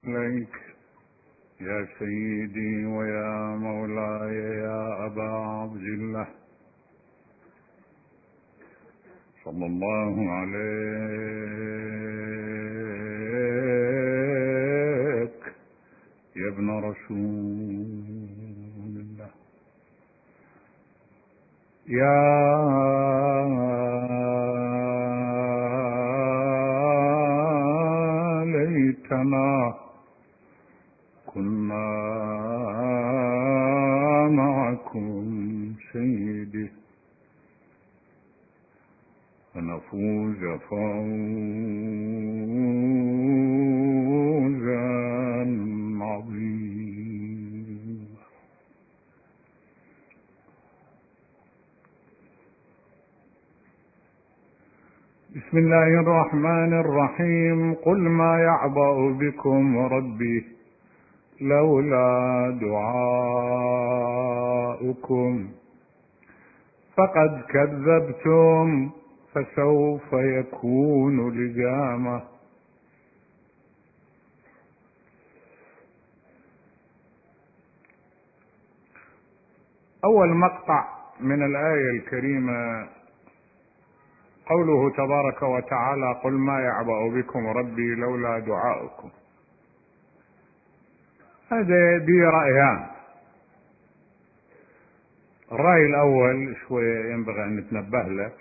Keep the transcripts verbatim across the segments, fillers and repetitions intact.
مثليك يا سيدي ويا مولاي يا أبا عبد الله، صلى الله عليك يا ابن رسول الله. يا ليتنا كنا معكم سيدي فنفوز فوزا عظيما. بسم الله الرحمن الرحيم. قل ما يعبأ بكم ربي لولا دعاؤكم فقد كذبتم فسوف يكون لزاما. أول مقطع من الآية الكريمة قوله تبارك وتعالى: قل ما يعبأ بكم ربي لولا دعاؤكم. هذا دي رأيان. الرأي الأول شوية ينبغي أن نتنبه له.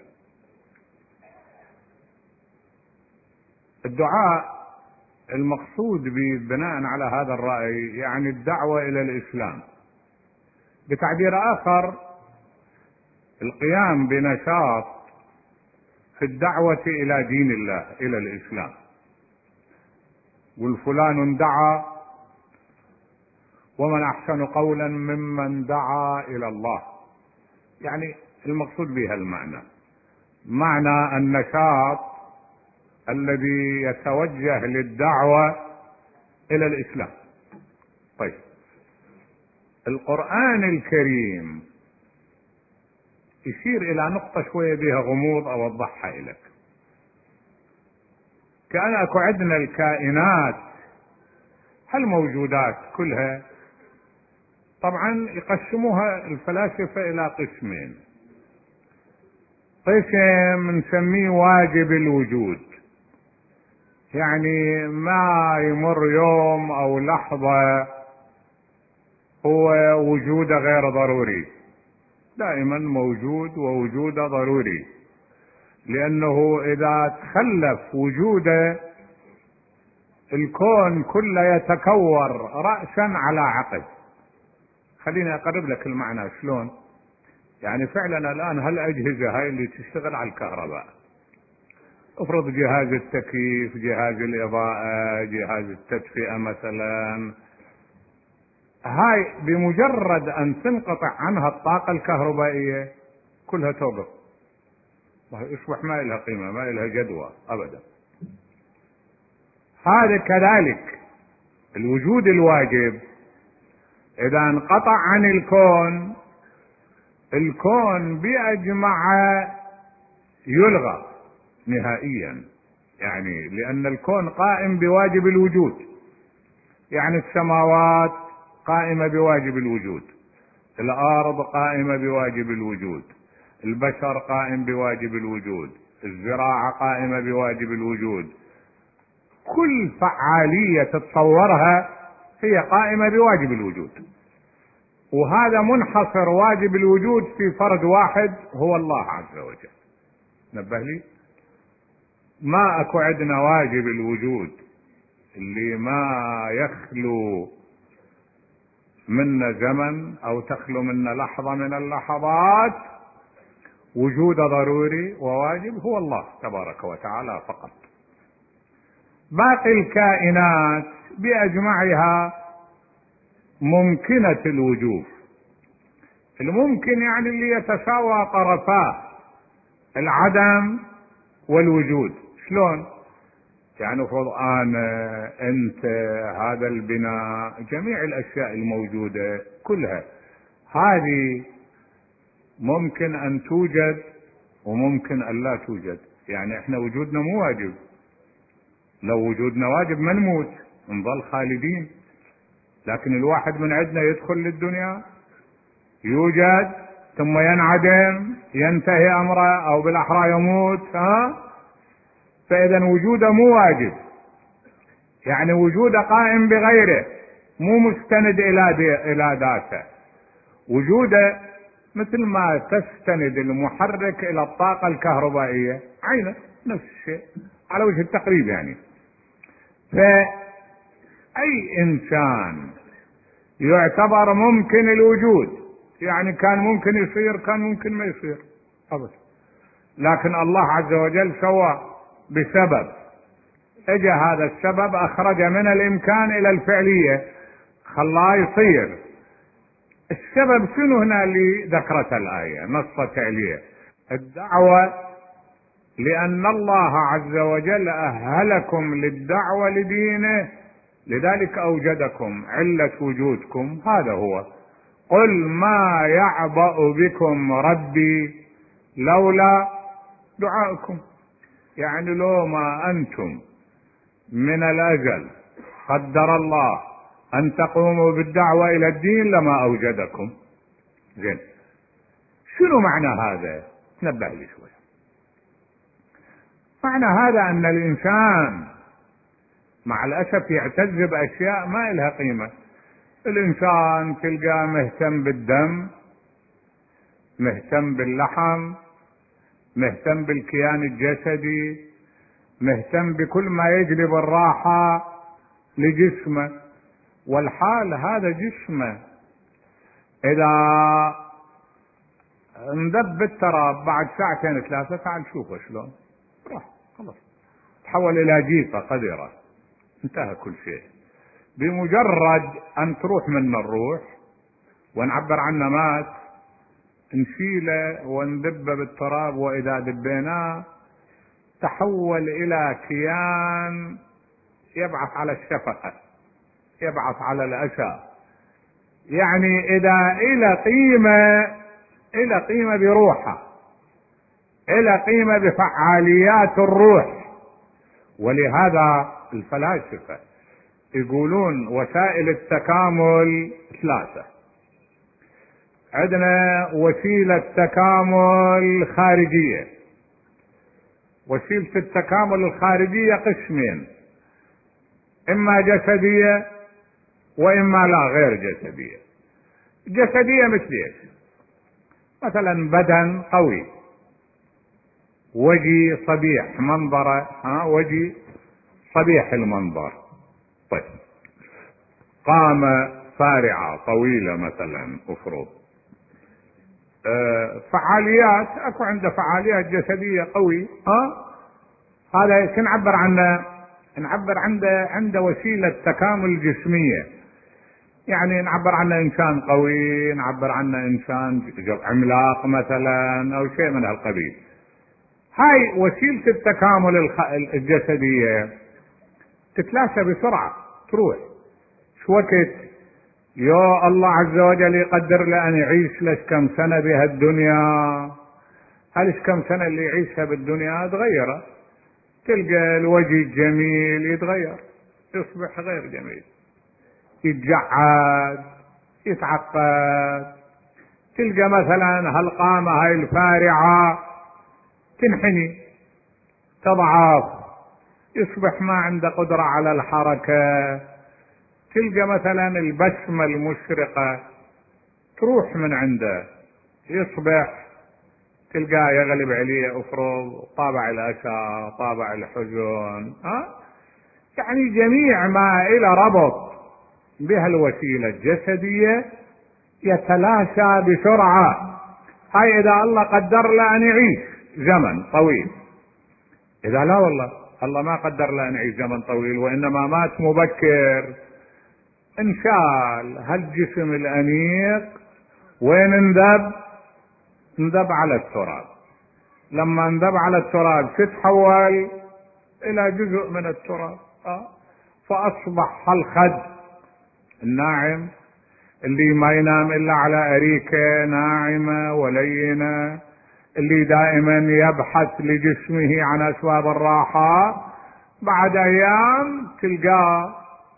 الدعاء المقصود ببناء على هذا الرأي يعني الدعوة إلى الإسلام، بتعبير آخر القيام بنشاط في الدعوة إلى دين الله، إلى الإسلام. والفلان دعا ومن أحسن قولا ممن دعا إلى الله، يعني المقصود بها المعنى، معنى النشاط الذي يتوجه للدعوة إلى الإسلام. طيب، القرآن الكريم يشير إلى نقطة شوية بها غموض أوضحها لك. كأن أكو عندنا الكائنات هالموجودات كلها، طبعا يقسموها الفلاسفة إلى قسمين. قسم نسميه واجب الوجود، يعني ما يمر يوم أو لحظة هو وجوده غير ضروري، دائما موجود ووجوده ضروري، لأنه إذا تخلف وجوده الكون كله يتكور رأسا على عقب. خليني أقرب لك المعنى شلون. يعني فعلا الآن هالأجهزة هاي اللي تشتغل على الكهرباء، افرض جهاز التكييف، جهاز الإضاءة، جهاز التدفئة مثلا، هاي بمجرد أن تنقطع عنها الطاقة الكهربائية كلها توقف، يصبح ما لها قيمة، ما لها جدوى أبدا. هذا كذلك الوجود الواجب إذا انقطع عن الكون، الكون بأجمعه يلغى نهائيا، يعني لأن الكون قائم بواجب الوجود. يعني السماوات قائمة بواجب الوجود، الأرض قائمة بواجب الوجود، البشر قائم بواجب الوجود، الزراعة قائمة بواجب الوجود، كل فعالية تتصورها هي قائمة بواجب الوجود. وهذا منحصر واجب الوجود في فرد واحد هو الله عز وجل. نبه لي، ما اكو عندنا واجب الوجود اللي ما يخلو منا زمن او تخلو منا لحظة من اللحظات وجود ضروري وواجب هو الله تبارك وتعالى فقط. باقي الكائنات بأجمعها ممكنة الوجود. الممكن يعني اللي يتساوى طرفاه العدم والوجود. شلون؟ يعني فرض أنا أنت هذا البناء، جميع الأشياء الموجودة كلها هذه ممكن أن توجد وممكن أن لا توجد. يعني احنا وجودنا مو واجب، لو وجودنا واجب ما نموت، نظل خالدين. لكن الواحد من عندنا يدخل للدنيا، يوجد، ثم ينعدم، ينتهي أمره أو بالأحرى يموت. ها؟ فإذا وجوده مو واجب، يعني وجوده قائم بغيره، مو مستند إلى إلى ذاته. وجوده مثل ما تستند المحرك إلى الطاقة الكهربائية، عينه نفس الشيء على وجه التقريب يعني. فأي إنسان يعتبر ممكن الوجود، يعني كان ممكن يصير، كان ممكن ما يصير أبدا، لكن الله عز وجل سوى بسبب، اجى هذا السبب اخرج من الامكان الى الفعلية، خلاه يصير. السبب شنو هنا اللي ذكرت الآية نص فعلية؟ الدعوة، لأن الله عز وجل أهلكم للدعوة لدينه، لذلك أوجدكم، علة وجودكم هذا هو. قل ما يعبأ بكم ربي لولا دعاءكم، يعني لو ما أنتم من الأجل قدر الله أن تقوموا بالدعوة إلى الدين لما أوجدكم. زين، شنو معنى هذا؟ نبه لي شوي. معنى هذا أن الإنسان مع الأسف يعتز بأشياء ما إلها قيمة. الإنسان تلقاه مهتم بالدم، مهتم باللحم، مهتم بالكيان الجسدي، مهتم بكل ما يجلب الراحة لجسمه، والحال هذا جسمه إذا انذب بالتراب بعد ساعتين ثلاثة، تعال شوفه شلون راح، خلاص تحول إلى جيفة قذرة، انتهى كل شيء. بمجرد أن تروح من الروح ونعبر عنه مات، نشيله وندب بالتراب، وإذا دبيناه تحول إلى كيان يبعث على الشفقة، يبعث على الأسى، يعني إذا إلى قيمة، إلى قيمة بروحه، إلى قيمة بفعاليات الروح. ولهذا الفلاسفة يقولون وسائل التكامل ثلاثة. عندنا وسيلة تكامل خارجية، وسيلة التكامل الخارجية قسمين، إما جسدية وإما لا غير جسدية. جسدية مثل ايش؟ مثلا بدن قوي، وجه صبيح منظره، ها وجه صبيح المنظر، طيب قامة فارعة طويلة مثلا افرض، أه فعاليات، اكو عنده فعاليات جسدية قوي، ها هذا شو نعبر عنه؟ نعبر عنده عنده وسيلة تكامل جسمية، يعني نعبر عنه انسان قوي، نعبر عنه انسان عملاق مثلا او شيء من هالقبيل. هاي وسيلة التكامل الجسدية تتلاشى بسرعة، تروح شو وقت يا الله عز وجل يقدر له ان يعيش لك كم سنة بهالدنيا، هل كم سنة اللي يعيشها بالدنيا تغيره، تلقى الوجه الجميل يتغير، يصبح غير جميل، يتجعد، يتعقد، تلقى مثلا هالقامة هاي الفارعة تنحني، تضعف، يصبح ما عنده قدرة على الحركة، تلقى مثلا البسمة المشرقة تروح من عنده، يصبح تلقاه يغلب عليه افرض طابع الاسى، طابع الحزن، ها يعني جميع ما الى ربط بها الوسيلة الجسدية يتلاشى بسرعة. هاي اذا الله قدر له ان يعيش زمن طويل. اذا لا والله الله ما قدر له ان يعيش زمن طويل وانما مات مبكر، انشال هالجسم الانيق وين انذب؟ انذب على التراب. لما انذب على التراب تتحول الى جزء من التراب، أه؟ فاصبح الخد الناعم اللي ما ينام الا على اريكة ناعمة ولينة، اللي دائما يبحث لجسمه عن اسباب الراحة، بعد ايام تلقاه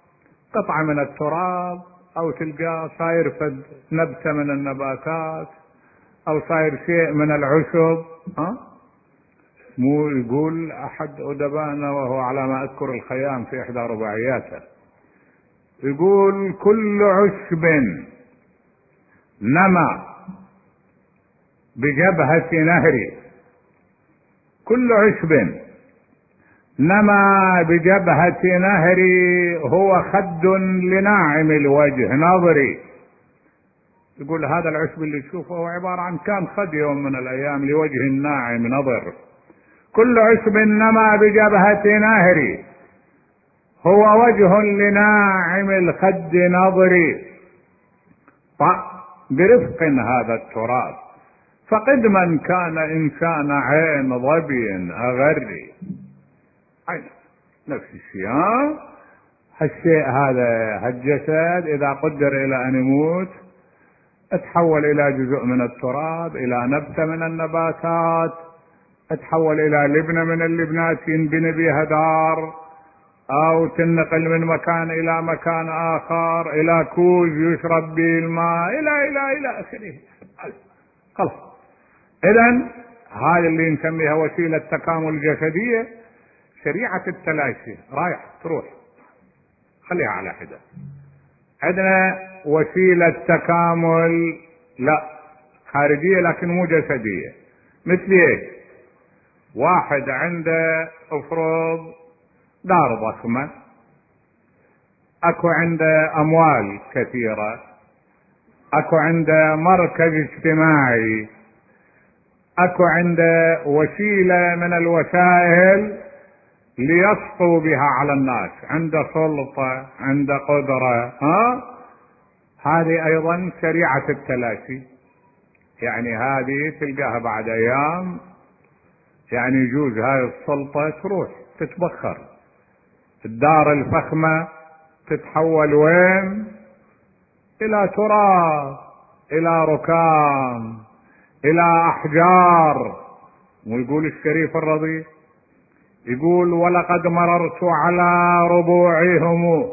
قطعة من التراب، أو تلقاه صاير فد نبتة من النباتات، أو صاير شيء من العشب. ها؟ مو يقول أحد أدبائنا وهو على ما أذكر الخيام في إحدى رباعياته، يقول: كل عشب نما بجبهة نهر، كل عشب نما بجبهة نهري هو خد لناعم الوجه نظري. يقول هذا العشب اللي تشوفه هو عبارة عن كان خد يوم من الأيام لوجه ناعم نظر. كل عشب نما بجبهة نهري هو وجه لناعم الخد نظري. طأ برفق هذا التراب، فقدما كان إنسان عين ظبي أغري. عين نفس الشيء. ها؟ هالشيء هذا هالجسد إذا قدر إلى أن يموت اتحول إلى جزء من التراب، إلى نبتة من النباتات، اتحول إلى لبنة من اللبنات ينبني بها دار، أو تنقل من مكان إلى مكان آخر، إلى كوز يشرب به الماء، إلى إلى إلى آخره. خلاص. إذن هذا اللي نسميها وسيلة تكامل جسدية. شريعة التلاشي رايح تروح، خليها على حدة. عندنا وسيلة تكامل لا خارجية لكن مو جسدية. مثل ايش؟ واحد عنده افرض دار ضخمة، اكو عنده اموال كثيرة، اكو عنده مركز اجتماعي، اكو عنده وسيلة من الوسائل ليسطو بها على الناس، عنده سلطة، عنده قدرة. ها؟ هذه ايضا شريعة التلاشي. يعني هذه تلقاها بعد ايام يعني يجوز هاي السلطة تروح تتبخر، الدار الفخمة تتحول وين؟ الى تراب، الى ركام، الى احجار. ويقول الشريف الرضي، يقول: ولقد مررت على ربوعهم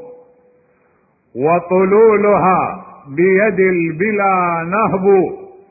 وطلولها بيد البلا نهب،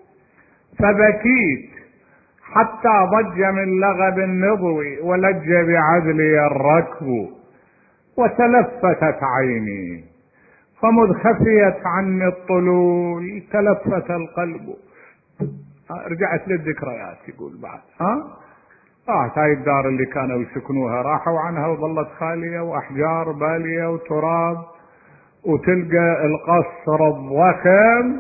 فبكيت حتى ضج من لغب النضو ولج بعدلي الركب، وتلفتت عيني فمذ خفيت عني الطلول تلفت القلب. رجعت للذكريات. يقول بعد ها راحت هاي الدار اللي كانوا يسكنوها راحوا عنها وظلت خالية، واحجار بالية وتراب، وتلقى القصر الضخم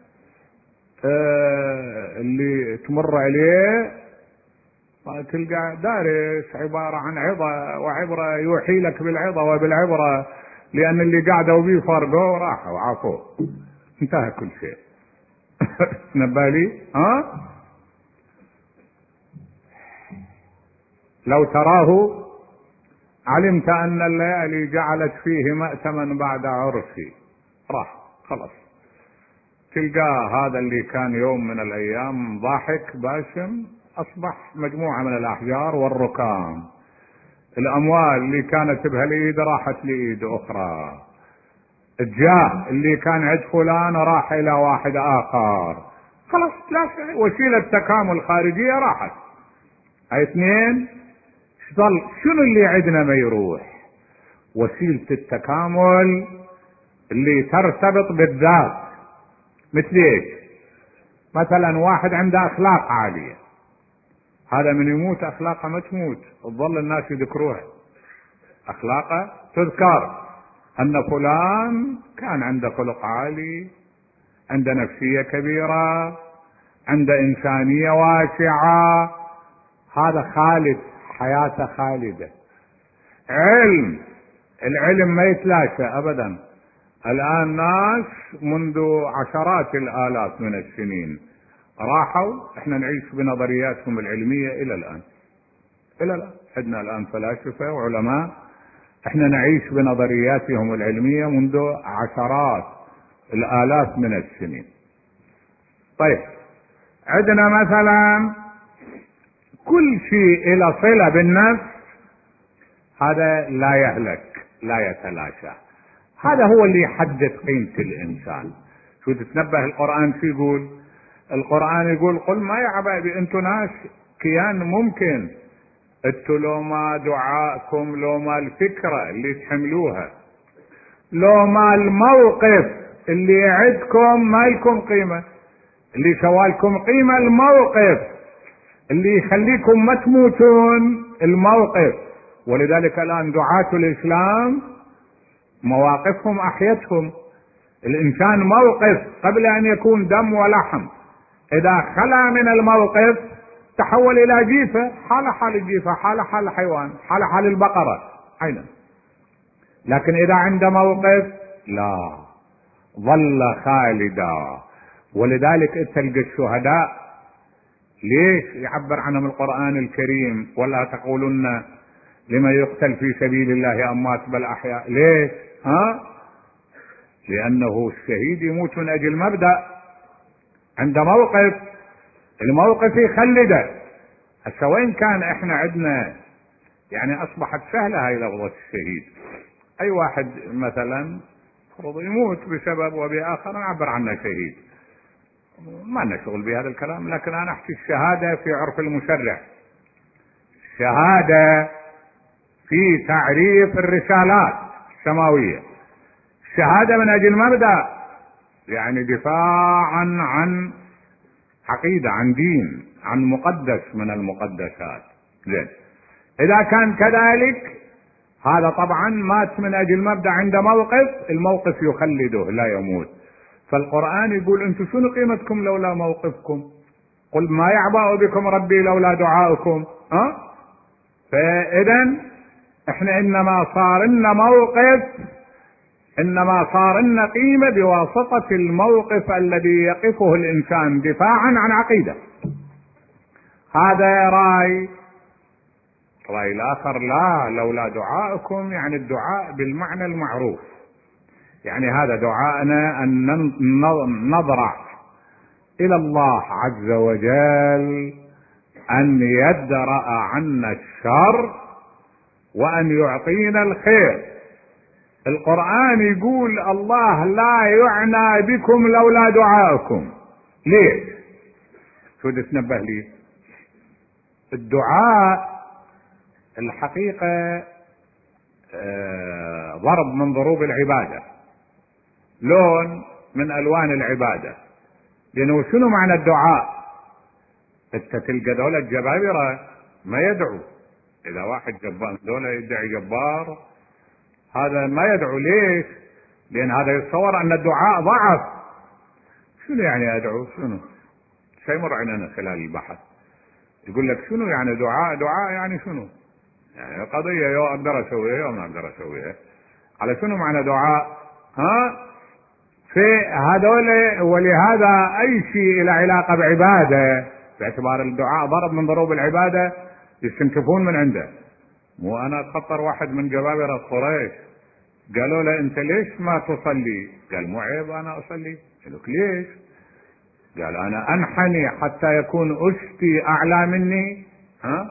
آه اللي تمر عليه تلقى دارس عبارة عن عظة وعبرة، يوحي لك بالعظة وبالعبرة، لأن اللي قاعدوا بيه فرقوا راحوا وعافوا، انتهى كل شيء. نبالي ها لو تراه علمت أن الليالي جعلت فيه مأتما بعد عرفي. راح خلاص. تلقاه هذا اللي كان يوم من الأيام ضاحك باسم أصبح مجموعة من الأحجار والركام. الأموال اللي كانت بهالإيد راحت لإيد أخرى. الجاه اللي كان عند فلان راح إلى واحد آخر. خلاص لا شيء. وسيلة تكامل خارجية راحت. هاي اثنين. ظل شنو اللي عندنا ما يروح؟ وسيلة التكامل اللي ترتبط بالذات. مثل ايش؟ مثلا واحد عنده اخلاق عالية، هذا من يموت اخلاقه ما تموت، تظل الناس يذكروها، اخلاقه تذكر، ان فلان كان عنده خلق عالي، عنده نفسية كبيرة، عنده انسانية واسعة، هذا خالد، حياته خالدة. علم، العلم ما يتلاشى ابدا. الان ناس منذ عشرات الالاف من السنين راحوا، احنا نعيش بنظرياتهم العلمية الى الان. الى الان عندنا الان فلاسفة وعلماء احنا نعيش بنظرياتهم العلمية منذ عشرات الالاف من السنين. طيب عندنا مثلا كل شيء الى صلة بالنفس، هذا لا يهلك لا يتلاشى. هذا هو اللي يحدد قيمة الإنسان. شو تتنبه القرآن شو يقول؟ القرآن يقول قل ما يا حبايبي انتو ناس كيان ممكن، انتو لو ما دعائكم، لو ما الفكرة اللي تحملوها، لو ما الموقف اللي يعدكم ما لكم قيمة. اللي سوالكم قيمة الموقف اللي يخليكم ما تموتون، الموقف. ولذلك الآن دعاة الإسلام مواقفهم أحيتهم. الإنسان موقف قبل أن يكون دم ولحم، إذا خلا من الموقف تحول إلى جيفة، حال حال الجيفة، حال حال الحيوان، حال حال البقرة أيضا. لكن إذا عند موقف لا، ظل خالدا. ولذلك تلقى الشهداء ليش يعبر عنهم القرآن الكريم ولا تقولن لمن يقتل في سبيل الله أموات بل أحياء؟ ليش؟ ها؟ لأنه الشهيد يموت من أجل مبدأ، عند موقف، الموقف يخلده. هسه وين كان احنا عندنا يعني اصبحت سهلة هاي لفظة الشهيد. اي واحد مثلا فرض يموت بسبب وبآخر نعبر عنه شهيد، ما لنا شغل بهذا الكلام. لكن انا احكي الشهادة في عرف المشرع، شهادة في تعريف الرسالات السماوية، الشهادة من اجل مبدأ، يعني دفاعا عن عقيدة، عن دين، عن مقدس من المقدسات. زين، اذا كان كذلك هذا طبعا مات من اجل مبدأ، عند موقف الموقف يخلده لا يموت. فالقرآن يقول انتم شنو قيمتكم لولا موقفكم؟ قل ما يعبأ بكم ربي لولا دعاؤكم. ها؟ فاذا احنا انما صار لنا موقف، انما صار لنا قيمة بواسطة الموقف الذي يقفه الانسان دفاعا عن عقيدة. هذا رأي. رأي الاخر لا، لولا دعاءكم يعني الدعاء بالمعنى المعروف، يعني هذا دعاءنا ان نضرع الى الله عز وجل ان يدرأ عنا الشر وان يعطينا الخير. القرآن يقول الله لا يعنى بكم لولا دعاءكم. ليش؟ شو تتنبه لي؟ الدعاء الحقيقة آه ضرب من ضروب العبادة، لون من ألوان العبادة. لأنه شنو معنى الدعاء؟ انت تلقى دولة الجبابرة ما يدعو. إذا واحد جبار دولة يدعي جبار هذا ما يدعو. ليش؟ لأن هذا يتصور أن الدعاء ضعف. شنو يعني أدعو؟ شنو؟ سيمر علينا خلال البحث يقول لك شنو يعني دعاء؟ دعاء يعني شنو؟ يعني قضية يو أقدر أسويها يو ما أقدر أسويها. على شنو معنى دعاء؟ ها؟ في هذول. ولهذا أي شيء له علاقة بعبادة باعتبار الدعاء ضرب من ضروب العبادة يستنكفون من عنده. مو أنا أتخطر واحد من جبابرة قريش قالوا له أنت ليش ما تصلي؟ قال مو عيب أنا أصلي. قالوا ليش؟ قال أنا أنحني حتى يكون أشتي أعلى مني. ها؟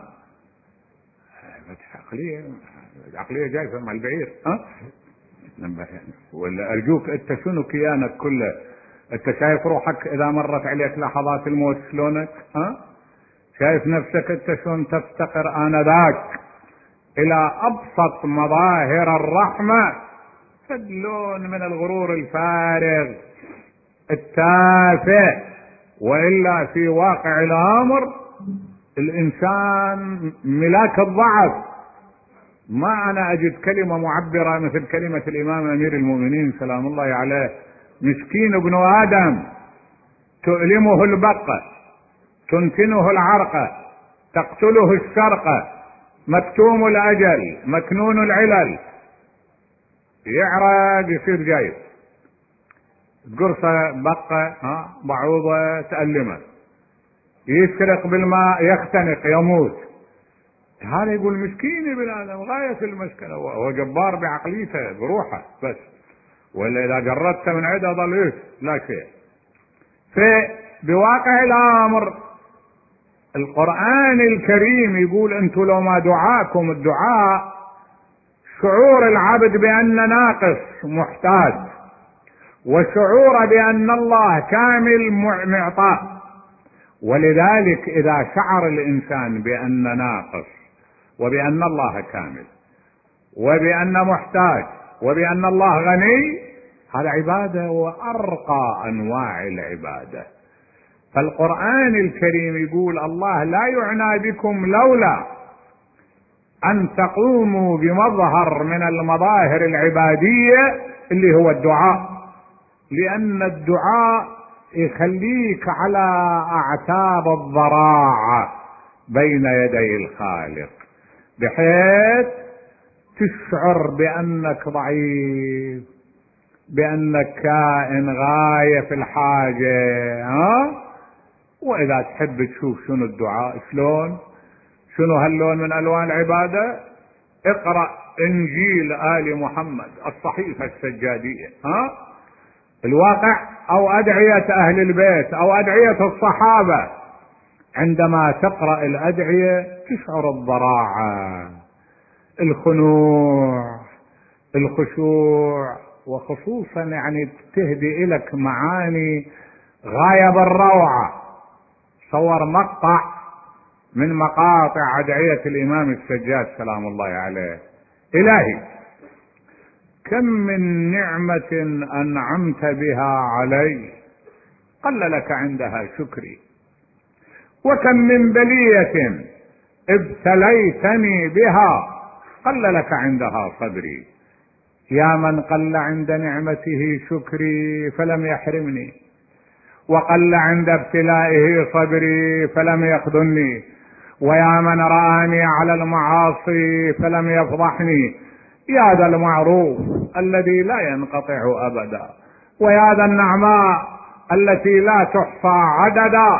عقلية عقلية جايفة مع البعير. ها؟ ولا أرجوك أنت شنو كيانك كله؟ أنت شايف روحك إذا مرت عليك لحظات الموت شلونك؟ ها؟ شايف نفسك أنت شلون تفتقر آنذاك إلى أبسط مظاهر الرحمة؟ فاللون من الغرور الفارغ التافه. وإلا في واقع الأمر الإنسان ملاك الضعف. ما أنا أجد كلمة معبرة مثل كلمة الإمام أمير المؤمنين سلام الله عليه: مسكين ابن آدم تؤلمه البقة، تنتنه العرقة، تقتله الشرقة، مكتوم الأجل، مكنون العلل، يعرق يصير جايب، قرصة بقة ها بعوضة تألمه، يسرق بالماء يختنق يموت. هذا يقول مسكين ابن آدم غاية المسكنة، هو جبار بعقليته بروحه بس، ولا إذا جردته من عده ظل إيش لا شيء. فبواقع الأمر القرآن الكريم يقول أنتم لو ما دعاكم، الدعاء شعور العبد بأن ناقص محتاج، وشعور بأن الله كامل معطاء. ولذلك إذا شعر الإنسان بأن ناقص وبأن الله كامل وبأن محتاج وبأن الله غني، هذا عبادة وأرقى أنواع العبادة. فالقرآن الكريم يقول الله لا يعنى بكم لولا أن تقوموا بمظهر من المظاهر العبادية اللي هو الدعاء، لأن الدعاء يخليك على أعتاب الضراعة بين يدي الخالق، بحيث تشعر بأنك ضعيف، بأنك كائن غاية في الحاجة. ها؟ وإذا تحب تشوف شنو الدعاء شلون، شنو هاللون من ألوان العبادة، اقرأ إنجيل آل محمد الصحيفة السجادية، ها؟ الواقع، أو أدعية أهل البيت أو أدعية الصحابة. عندما تقرأ الأدعية تشعر الضراعة، الخنوع، الخشوع، وخصوصا يعني تهدي إلك معاني غاية بالروعة. صور مقطع من مقاطع أدعية الإمام السجاد سلام الله عليه: إلهي كم من نعمة أنعمت بها علي قل لك عندها شكري، وكم من بلية ابتليتني بها قل لك عندها صبري. يا من قل عند نعمته شكري فلم يحرمني، وقل عند ابتلائه صبري فلم يخذلني، ويا من رآني على المعاصي فلم يفضحني. يا ذا المعروف الذي لا ينقطع أبدا، ويا ذا النعماء التي لا تحصى عددا،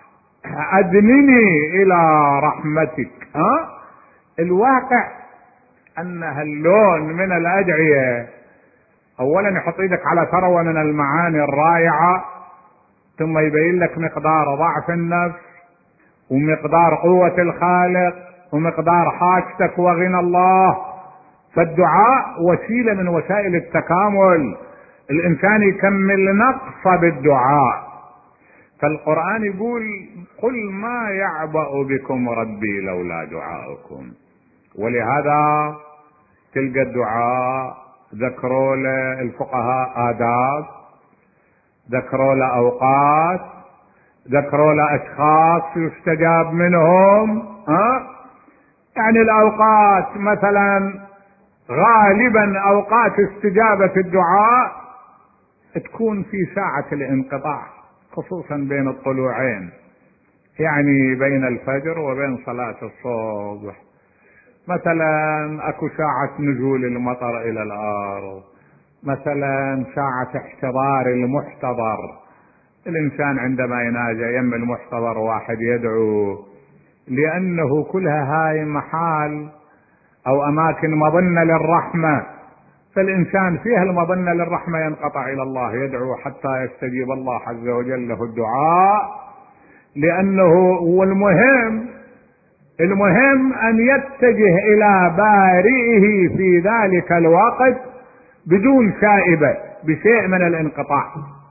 أدنني إلى رحمتك. ها؟ الواقع أن هاللون من الأدعية أولا يحط يدك على ثروة من المعاني الرائعة، ثم يبين لك مقدار ضعف النفس ومقدار قوة الخالق ومقدار حاجتك وغنى الله. فالدعاء وسيلة من وسائل التكامل، الإنسان يكمل نقص بالدعاء. فالقرآن يقول: قل ما يعبأ بكم ربي لولا دعاؤكم. ولهذا تلقى الدعاء ذكروا له الفقهاء آداب، ذكروا له أوقات، ذكروا له أشخاص يستجاب منهم. ها؟ يعني الأوقات مثلا غالبا أوقات استجابة الدعاء تكون في ساعة الانقطاع، خصوصا بين الطلوعين، يعني بين الفجر وبين صلاة الصبح. مثلا اكو ساعة نزول المطر الى الارض، مثلا ساعة احتضار المحتضر، الانسان عندما يناجى يم المحتضر واحد يدعو، لانه كلها هاي محال او اماكن مظنة للرحمة، فالانسان فيها المظنة للرحمة ينقطع الى الله يدعو حتى يستجيب الله عز وجل له الدعاء. لانه هو المهم المهم أن يتجه إلى بارئه في ذلك الوقت بدون شائبة، بشيء من الانقطاع.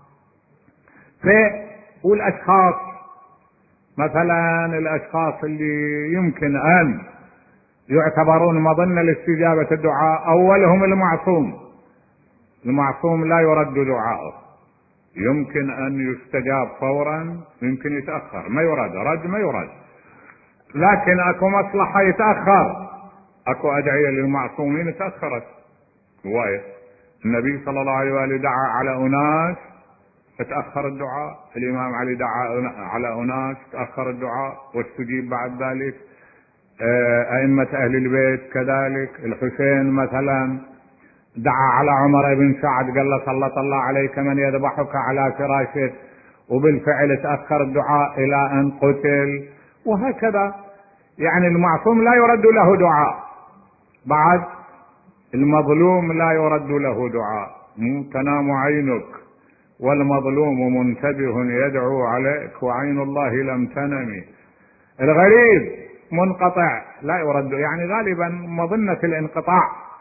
والأشخاص مثلا الأشخاص اللي يمكن أن يعتبرون مظنة لاستجابة الدعاء، أولهم المعصوم. المعصوم لا يرد دعاءه، يمكن أن يستجاب فورا، يمكن يتأخر، ما يرد، رد ما يرد، لكن اكو مصلحة يتأخر. اكو ادعية للمعصومين تأخرت رواية، النبي صلى الله عليه وآله دعا على اناس فتأخر الدعاء، الامام علي دعا على اناس تأخر الدعاء واستجيب بعد ذلك، ائمة اهل البيت كذلك. الحسين مثلا دعا على عمر بن سعد قال له سلط الله عليك من يذبحك على فراشك، وبالفعل تأخر الدعاء الى ان قتل. وهكذا يعني المعصوم لا يرد له دعاء، بعد المظلوم لا يرد له دعاء. تنام عينك والمظلوم منتبه يدعو عليك وعين الله لم تنم. الغريب منقطع لا يرد، يعني غالبا مظنة الانقطاع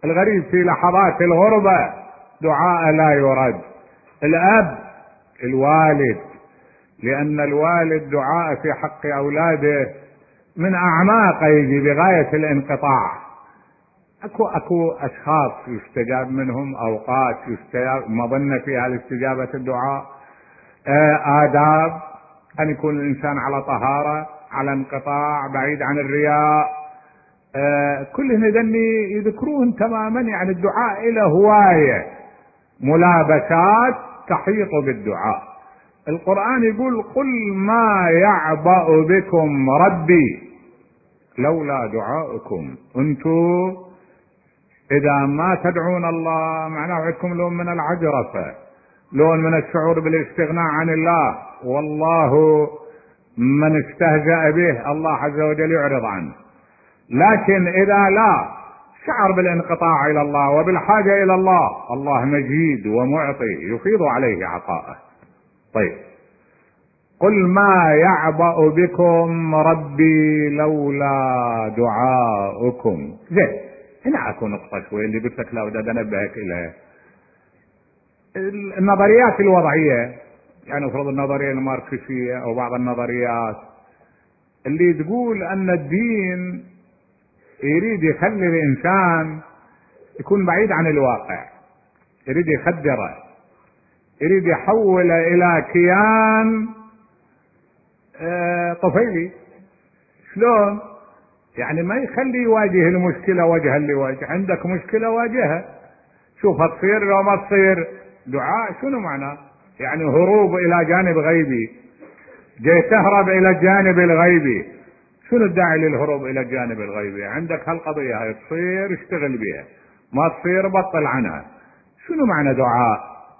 الغريب في لحظات الغربة دعاء لا يرد. الأب، الوالد، لأن الوالد دعاء في حق أولاده من أعماق، يجي بغاية الانقطاع. أكو أكو أشخاص يستجاب منهم، أوقات يستجاب مظنة فيها لاستجابة الدعاء، آداب أن يكون الإنسان على طهارة، على انقطاع، بعيد عن الرياء، كلهن ذني يذكروهن تماما. يعني الدعاء إلى هواية، ملابسات تحيط بالدعاء. القرآن يقول قل ما يعبأ بكم ربي لولا دعاؤكم. انتم اذا ما تدعون الله معناه عندكم لون من العجرفة، لون من الشعور بالاستغناء عن الله، والله من استهزأ به الله عز وجل يعرض عنه. لكن اذا لا شعر بالانقطاع الى الله وبالحاجة الى الله، الله مجيد ومعطي يفيض عليه عطاءه. طيب، قل ما يعبأ بكم ربي لولا دعاؤكم. زين، هنا اكو نقطة شوي اللي قلت لك لا بدي انبهك اليها. النظريات الوضعية، يعني افرض النظرية الماركسية او بعض النظريات اللي تقول ان الدين يريد يخلي الانسان يكون بعيد عن الواقع، يريد يخدره، يريد يحوله الى كيان آه طفيلي. شلون؟ يعني ما يخلي يواجه المشكلة وجها لوجه. عندك مشكلة واجهها، شوفها تصير لو ما تصير. دعاء شنو معناه؟ يعني هروب الى جانب غيبي، جاي تهرب الى الجانب الغيبي. شنو الداعي للهروب الى الجانب الغيبي؟ عندك هالقضية هاي تصير اشتغل بها، ما تصير بطل عنها. شنو معنى دعاء؟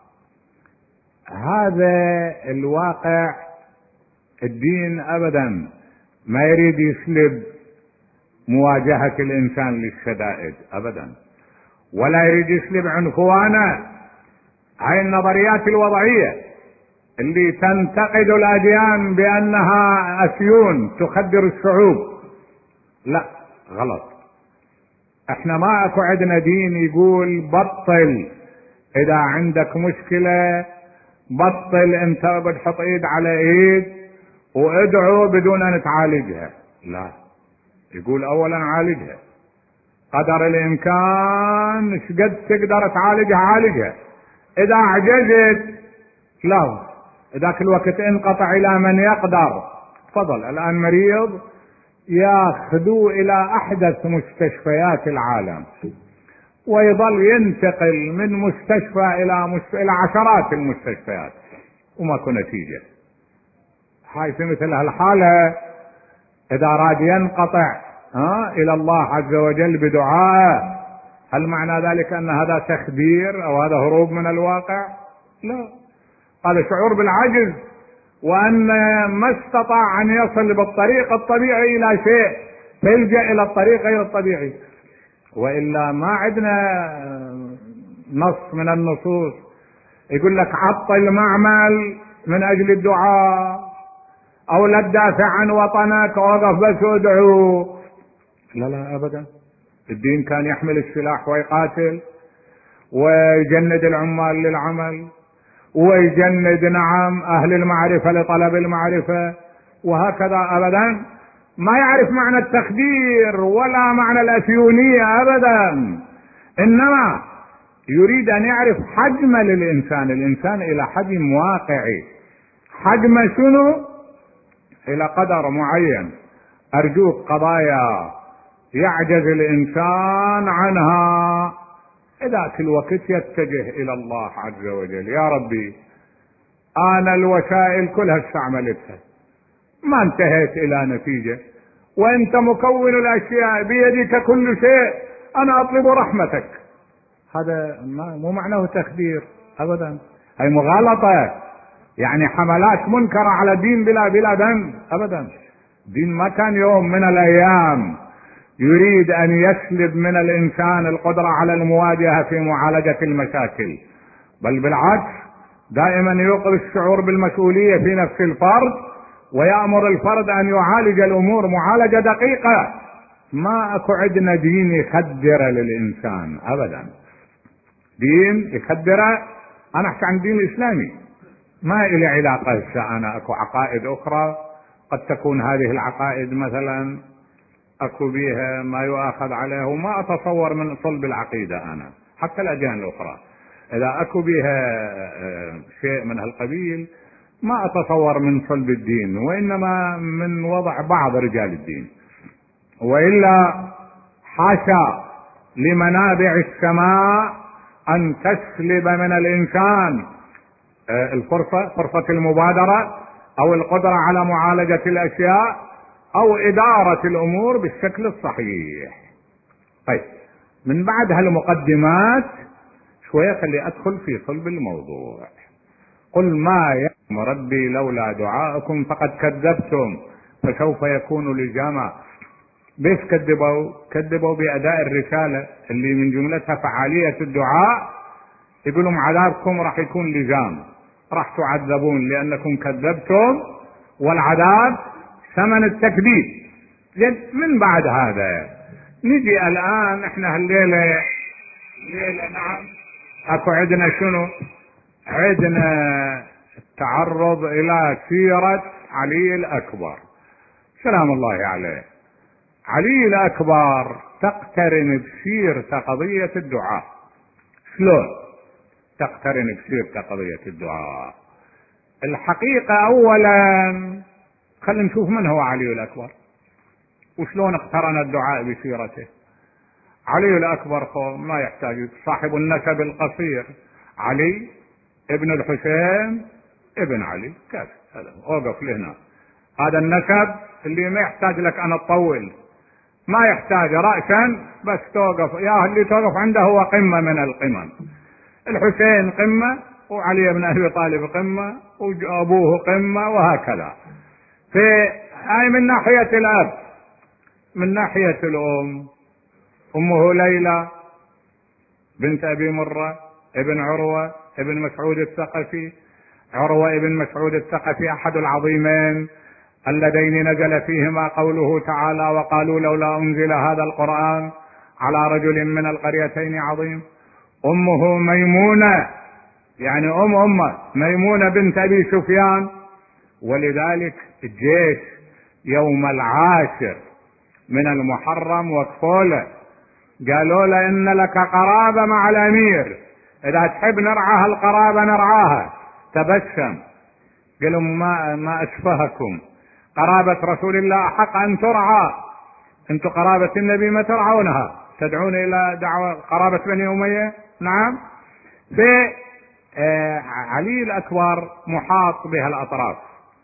هذا الواقع. الدين ابدا ما يريد يسلب مواجهة الانسان للشدائد ابدا، ولا يريد يسلب عنفوانه. هاي النظريات الوضعية اللي تنتقد الاديان بانها افيون تخدر الشعوب، لا، غلط. احنا ما اكو عندنا دين يقول بطل اذا عندك مشكلة، بطل انت بتحط ايد على ايد وادعو بدون ان تعالجها. لا، يقول اولا عالجها قدر الامكان، شقد تقدر تعالجها عالجها. اذا عجزت لا، ذاك الوقت انقطع الى من يقدر. تفضل، الان مريض ياخذوه الى احدث مستشفيات العالم، ويظل ينتقل من مستشفى الى مستشفى الى عشرات المستشفيات وماكو نتيجة. هاي في مثل هالحالة اذا راد ينقطع ها الى الله عز وجل بدعاء، هل معنى ذلك ان هذا تخدير او هذا هروب من الواقع؟ لا، هذا شعور بالعجز، وان ما استطاع ان يصل بالطريق الطبيعي الى شيء فيلجأ الى الطريق غير الطبيعي. والا ما عندنا نص من النصوص يقول لك عطل معمل من اجل الدعاء، او لا تدافع عن وطنك وقف بس ادعو. لا لا ابدا. الدين كان يحمل السلاح ويقاتل ويجند العمال للعمل ويجند نعم اهل المعرفة لطلب المعرفة، وهكذا. ابدا ما يعرف معنى التخدير ولا معنى الافيونية ابدا، انما يريد ان يعرف حجم للانسان، الانسان الى حجم واقعي. حجم شنو؟ الى قدر معين. ارجوك قضايا يعجز الانسان عنها، ذاك الوقت يتجه الى الله عز وجل. يا ربي انا الوسائل كلها استعملتها ما انتهيت الى نتيجة، وانت مكون الاشياء بيدك كل شيء، انا اطلب رحمتك. هذا مو معناه تخدير ابدا، هي مغالطة، يعني حملات منكرة على دين بلا بلا ذنب ابدا. دين ما كان يوم من الايام يريد ان يسلب من الانسان القدرة على المواجهة في معالجة المشاكل، بل بالعكس دائما يوقظ الشعور بالمسؤولية في نفس الفرد، ويأمر الفرد ان يعالج الامور معالجة دقيقة، ما اكو عندنا دين يخدر للانسان ابدا، دين يخدره. انا احكي عن الدين الاسلامي، ما إلي علاقة هسه انا اكو عقائد اخرى قد تكون هذه العقائد مثلا اكو بيها ما يؤاخذ عليه، وما اتصور من صلب العقيدة انا حتى الاديان الاخرى اذا اكو بيها شيء من هالقبيل ما اتصور من صلب الدين، وانما من وضع بعض رجال الدين. والا حاشا لمنابع السماء ان تسلب من الانسان الفرصة، فرصة المبادرة او القدرة على معالجة الاشياء او ادارة الامور بالشكل الصحيح. طيب، من بعد هالمقدمات شوية خلي ادخل في صلب الموضوع. قل ما يعلم ربي لولا دعاءكم فقد كذبتم فسوف يكون لزاما. بيش كذبوا؟ كذبوا بأداء الرسالة اللي من جملتها فعالية الدعاء. يقولون عذابكم راح يكون لزام، راح تعذبون لأنكم كذبتم، والعذاب ثمن التكذيب. من بعد هذا نجي الآن احنا هالليلة ليلة نعم اكو عندنا شنو؟ عندنا التعرض الى سيرة علي الاكبر سلام الله عليه. علي الاكبر تقترن بسيرة قضية الدعاء. شلون تقترن بسيرة قضية الدعاء؟ الحقيقة اولا خلينا نشوف من هو علي الاكبر وشلون اقترن الدعاء بسيرته. علي الاكبر ما يحتاج، صاحب النسب القصير، علي ابن الحسين ابن علي، كيف هذا؟ اوقف لهنا، هذا النسب اللي ما يحتاج لك انا تطول، ما يحتاج رأسا بس توقف، يا اللي توقف عنده هو قمة من القمم. الحسين قمة، وعلي بن ابي طالب قمة، وابوه قمة، وهكذا. في هاي من ناحية الاب. من ناحية الام، امه ليلى بنت ابي مرة ابن عروة ابن مسعود الثقفي. عروة ابن مسعود الثقفي احد العظيمين اللذين نزل فيهما قوله تعالى وقالوا لولا انزل هذا القرآن على رجل من القريتين عظيم. امه ميمونة، يعني ام امه ميمونة بنت ابي سفيان. ولذلك الجيش يوم العاشر من المحرم وكفوله قالوا له ان لك قرابة مع الامير، اذا تحب نرعاها القرابة نرعاها. تبسم قالوا ما, ما اشفهكم، قرابة رسول الله احق ان ترعى، انتم قرابة النبي ما ترعونها، تدعون الى دعوة قرابة بني امية. نعم. في آه علي الاكبر محاط بها الاطراف،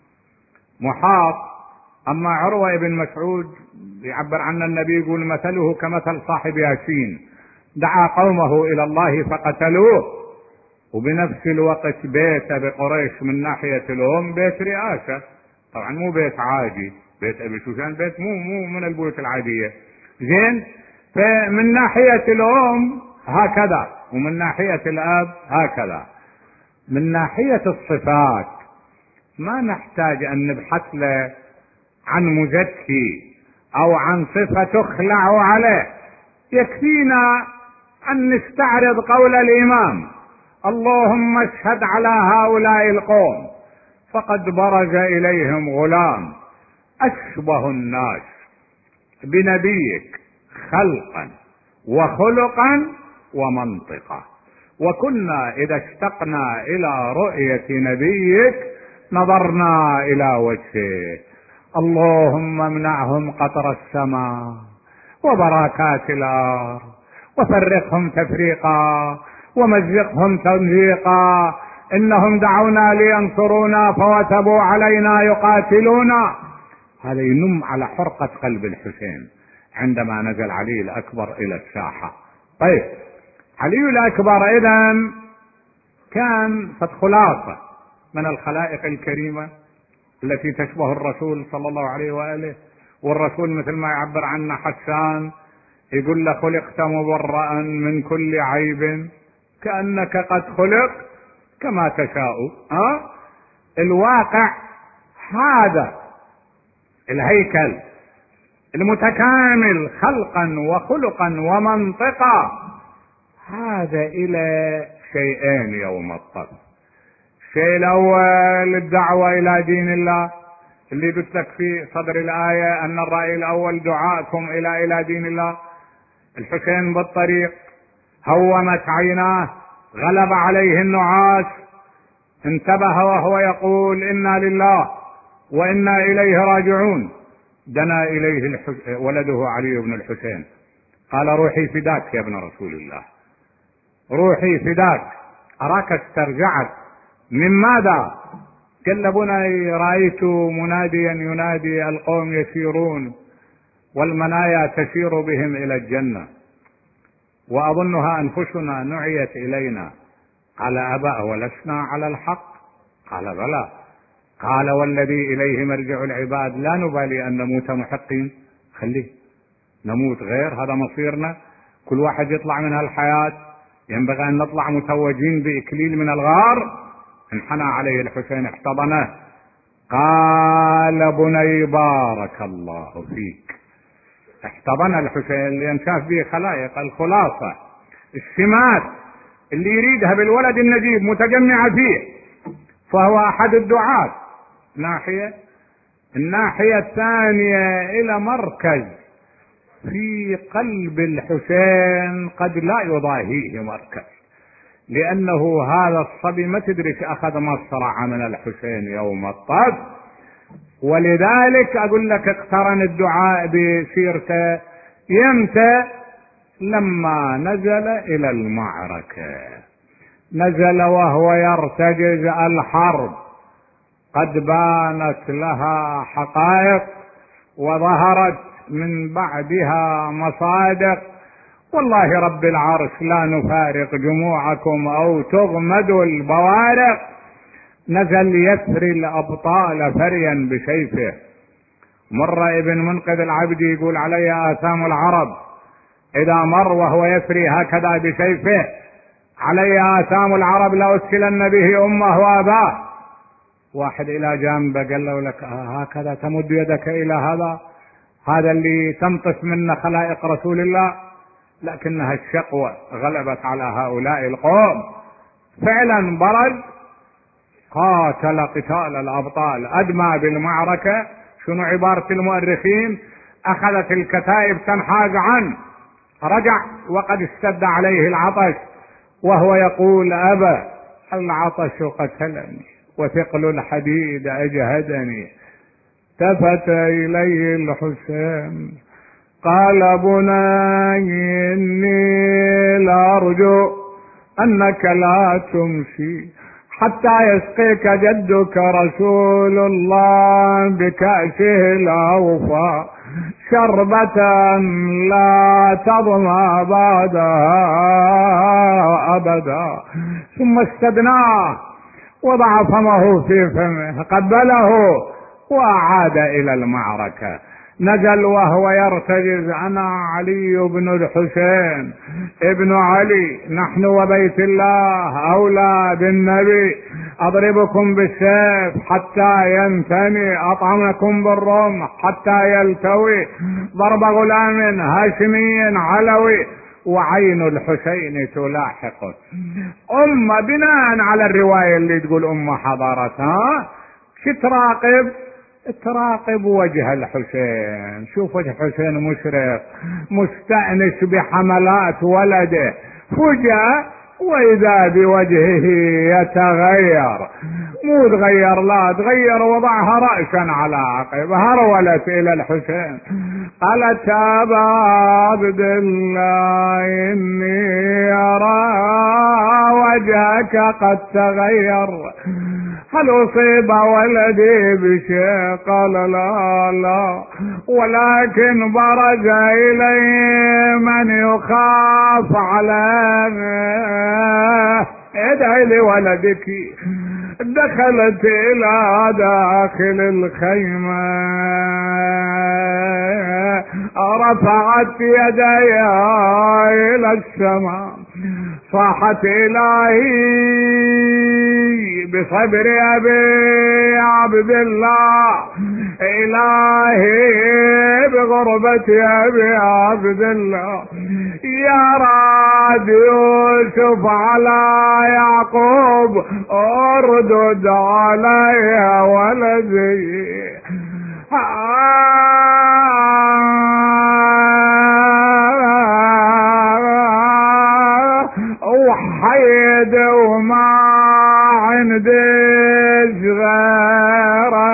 محاط. اما عروة ابن مسعود يعبر عنه النبي يقول مثله كمثل صاحب ياسين، دعا قومه الى الله فقتلوه، وبنفس الوقت بيته بقريش من ناحية الام بيت رئاسة، طبعا مو بيت عادي، بيت ابي سفيان بيت مو مو من البيوت العادية. زين، فمن ناحية الام هكذا، ومن ناحية الاب هكذا. من ناحية الصفات ما نحتاج ان نبحث له عن مزكي او عن صفة تخلع عليه، يكفينا ان نستعرض قول الامام اللهم اشهد على هؤلاء القوم فقد برز اليهم غلام اشبه الناس بنبيك خلقا وخلقا ومنطقا، وكنا اذا اشتقنا الى رؤية نبيك نظرنا الى وجهه. اللهم امنعهم قطر السماء وبركات الارض وفرقهم تفريقا ومزقهم تمزيقا، انهم دعونا لينصرونا فوثبوا علينا يقاتلونا. هذا ينم على حرقة قلب الحسين عندما نزل علي الاكبر الى الساحة. طيب، علي الاكبر اذن كان قد خلاصة من الخلائق الكريمة التي تشبه الرسول صلى الله عليه وآله. والرسول مثل ما يعبر عنه حسان يقول له خلقت مبرأ من كل عيب كأنك قد خلق كما تشاء. ها الواقع هذا الهيكل المتكامل خلقا وخلقا ومنطقا، هذا إلى شيئين يوم الطرد. الشيء الأول الدعوة إلى دين الله اللي قلت لك في صدر الآية أن الرأي الأول دعاءكم إلى إلى دين الله. الحسين بالطريق هومت عيناه، غلب عليه النعاس، انتبه وهو يقول إنا لله وإنا إليه راجعون. دنا إليه ولده علي بن الحسين قال روحي فداك يا ابن رسول الله، روحي فداك، أراك استرجعت من ماذا؟ قال بني رأيت مناديا ينادي القوم يسيرون والمنايا تسير بهم إلى الجنة وأظنها أنفسنا نعيت إلينا. قال أبا ولسنا على الحق؟ قال بلى. قال والذي إليه مرجع العباد لا نبالي أن نموت محقين، خليه نموت غير، هذا مصيرنا، كل واحد يطلع من هالحياة، ينبغي أن نطلع متوجين بإكليل من الغار. انحنى عليه الحسين احتضنه، قال بني بارك الله فيك. احتضن الحسين لأن شاف به خلائق. الخلاصة السمات اللي يريدها بالولد النجيب متجمعة فيه، فهو أحد الدعاة ناحية. الناحية الثانية إلى مركز في قلب الحسين قد لا يضاهيه مركز، لأنه هذا الصبي ما تدري أخذ مصرع من الحسين يوم الطرد. ولذلك أقول لك اقترن الدعاء بسيرته يمتى؟ لما نزل إلى المعركة، نزل وهو يرتجز الحرب، قد بانت لها حقائق وظهرت من بعدها مصادق. والله رب العرش لا نفارق جموعكم أو تغمد البوارق. نزل يثري الأبطال فريا بسيفه. مر ابن منقذ العبد يقول علي آثام العرب إذا مر وهو يثري هكذا بسيفه، علي آثام العرب لأسكلن به أمه وأباه. واحد إلى جانبه قال له لك هكذا تمد يدك إلى هذا؟ هذا اللي تنطف منه خلائق رسول الله. لكنها الشقوة غلبت على هؤلاء القوم. فعلا برز، قاتل قتال الأبطال، أدمى بالمعركة. شنو عبارة المؤرخين؟ أخذت الكتائب تنحاز عنه، رجع وقد اشتد عليه العطش وهو يقول أبا العطش قتلني وثقل الحديد أجهدني. التفت إليه الحسين قال بني إني لأرجو أنك لا تمشي حتى يسقيك جدك رسول الله بكأسه الأوفى شربة لا تظمأ بعدها أبدا. ثم استدناه وضع فمه في فمه، قبله وأعاد إلى المعركة. نزل وهو يرتجز أنا علي بن الحسين ابن علي، نحن وبيت الله أولى بالنبي، أضربكم بالسيف حتى ينثني، أطعمكم بالرمح حتى يلتوي، ضرب غلام هاشمي علوي وعين الحسين تلاحقه. أمة بناء على الرواية اللي تقول أمة حضرتها تراقب تراقب وجه الحسين. شوف وجه الحسين مشرق مستأنس بحملات ولده، فجأة وإذا بوجهه يتغير، مو تغير لا تغير، وضعها رأسا على عقب، هرولت إلى الحسين قالت يا أبا عبد الله إني أرى وجهك قد تغير، هل أصيب ولدي بشيء؟ قال لا لا، ولكن برز إليه من يخاف عليه، ادعي لولدك. دخلت إلى داخل الخيمة، رفعت يديها إلى السماء، صاحت إلهي بصبر أبي عبد الله إلهي بغربتي أبي عبد الله يا راد يوسف على يعقوب اردد علي ولدي وحيد وما عنديش غيره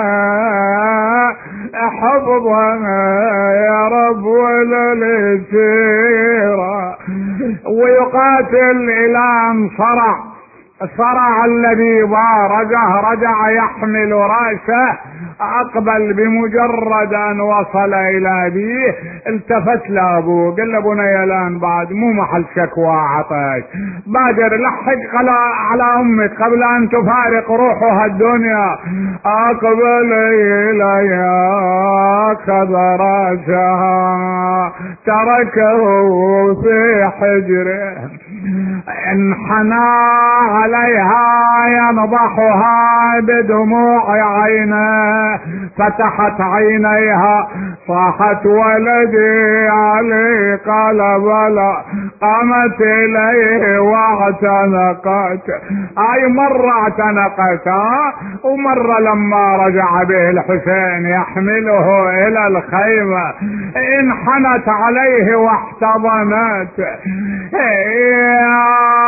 حفظنا يا رب ولا لسيره ويقاتل الى ان صرع صرع الذي بارزه رجع يحمل رأسه اقبل بمجرد ان وصل الى ابيه التفت لابوه قال له بني الان بعد مو محل شكوى عطش بادر لحق على على امك قبل ان تفارق روحها الدنيا اقبل الي اخذ راسها تركه في حجره انحنى عليها ينضحها بدموع عينه فتحت عينيها صاحت ولدي علي قال بلى قامت اليه واعتنقت اي مرة اعتنقت ومرة لما رجع به الحسين يحمله الى الخيمة انحنت عليه واحتضنت يا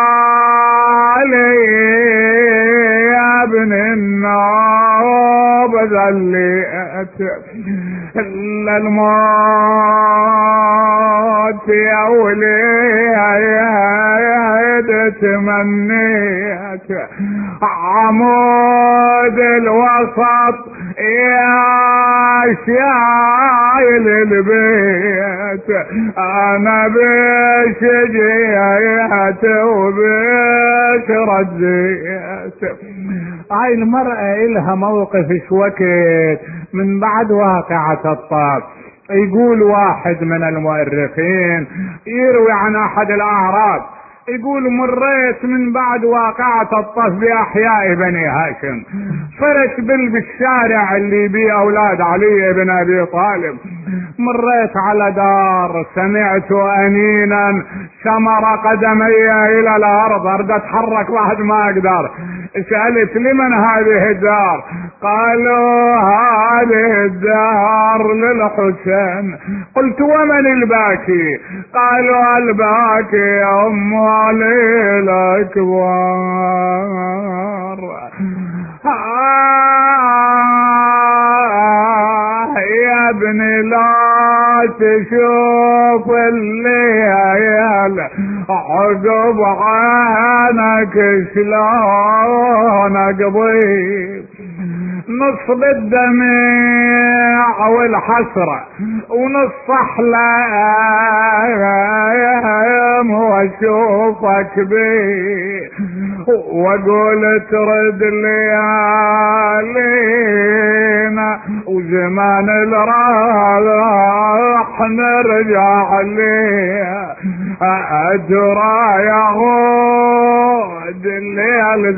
علي يا ابن النوب ذليت الا الموت يا ولي يا تمنيت عمود الوسط يا شايل البيت انا بشجيت وبشرة زيت. هاي المرأة إلها موقف شوكت من بعد واقعة الطاف. يقول واحد من المؤرخين يروي عن احد الاعراب يقول مريت من بعد واقعة الطف باحياء بني هاشم فرت بل بالشارع اللي بيه اولاد علي بن ابي طالب مريت على دار سمعت انينا شمر قدمي الى الارض اريد اتحرك بعد ما اقدر سألت لمن هذه الدار قالوا هذه الدار للحسين قلت ومن الباكي قالوا الباكي ام علي الاكبر آه يا ابني لا تشوف الليل عقب عينك شلون اقضي نصب الدمع والحسرة ونص احلام واشوفك بي واقول ترد ليالينا وزمان الراح نرجع ليه أجرى يعود الليل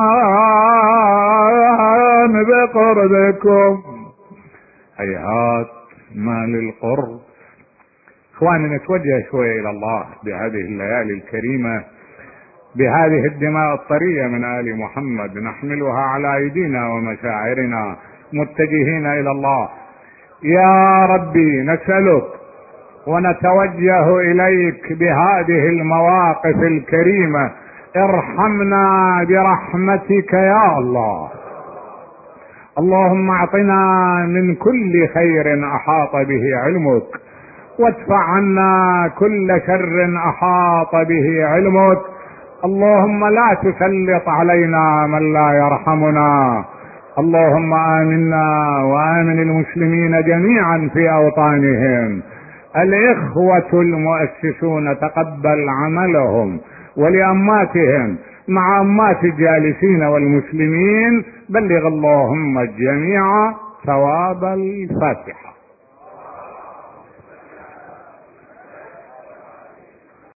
زمان بقربكم هيهات ما للقرب. اخواني نتوجه شوي الى الله بهذه الليالي الكريمة بهذه الدماء الطرية من آل محمد نحملها على ايدينا ومشاعرنا متجهين الى الله. يا ربي نسألك ونتوجه اليك بهذه المواقف الكريمة ارحمنا برحمتك يا الله. اللهم اعطنا من كل خير احاط به علمك وادفع عنا كل شر احاط به علمك. اللهم لا تسلط علينا من لا يرحمنا. اللهم آمنا وآمن المسلمين جميعا في أوطانهم. الإخوة المؤسسون تقبل عملهم ولأماتهم مع أمات الجالسين والمسلمين بلغ اللهم الجميع ثواب الفاتحة.